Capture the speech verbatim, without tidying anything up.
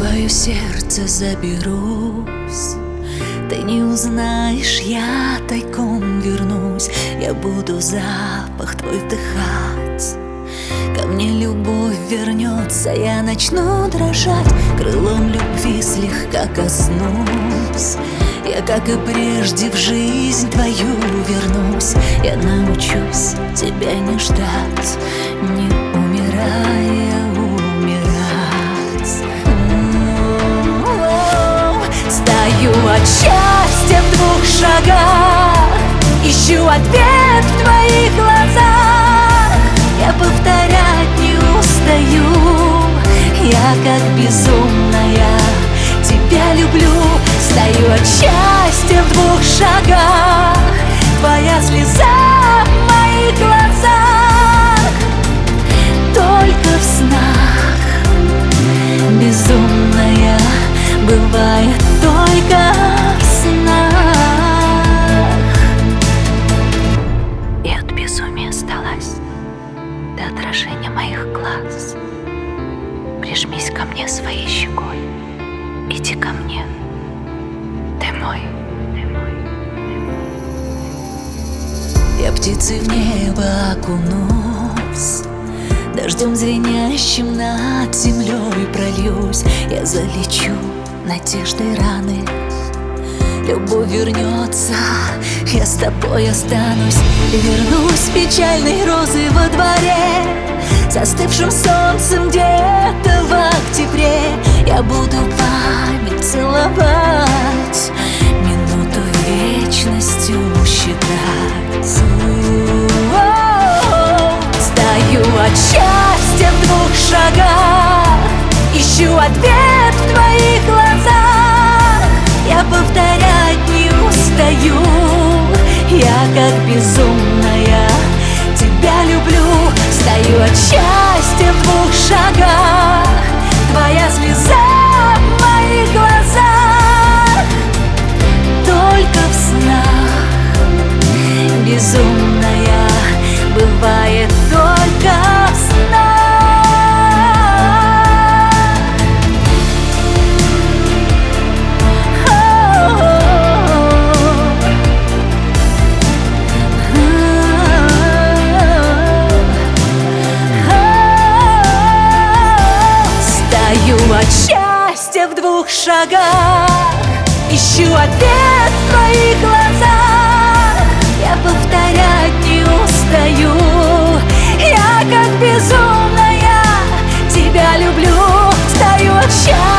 твое сердце заберусь. Ты не узнаешь, я тайком вернусь. Я буду запах твой вдыхать. Ко мне любовь вернется, я начну дрожать. Крылом любви слегка коснусь. Я, как и прежде, в жизнь твою вернусь. Я научусь тебя не ждать, не умирая умирать. Стою от счастья в двух шагах, ищу ответ в твоих глазах. Я повторять не устаю, я как безумная тебя люблю. Стою от счастья в двух шагах, твоя слеза в моих глазах. Только в снах безумная бывает, только в снах. И от безумия сдалась до отражения моих глаз. Прижмись ко мне своей щекой, иди ко мне, ты мой, ты мой. Я птицей в небо окунусь, дождем звенящим над землей прольюсь. Я залечу надеждой раны, любовь вернется, я с тобой останусь. Вернусь печальной розы во дворе, застывшим солнцем где-то в октябре. Я буду память целовать, минуту вечностью считать. Стою от счастья в двух шагах, ищу ответ в твоих глазах. Я повторять не устаю, я как безумная тебя люблю. Стою от счастья в двух шагах, твоя слеза в моих глазах. Только в снах безумная бывает, только в снах. От счастья в двух шагах, ищу ответ в твоих глазах. Я повторять не устаю, я как безумная тебя люблю. Стою от счастья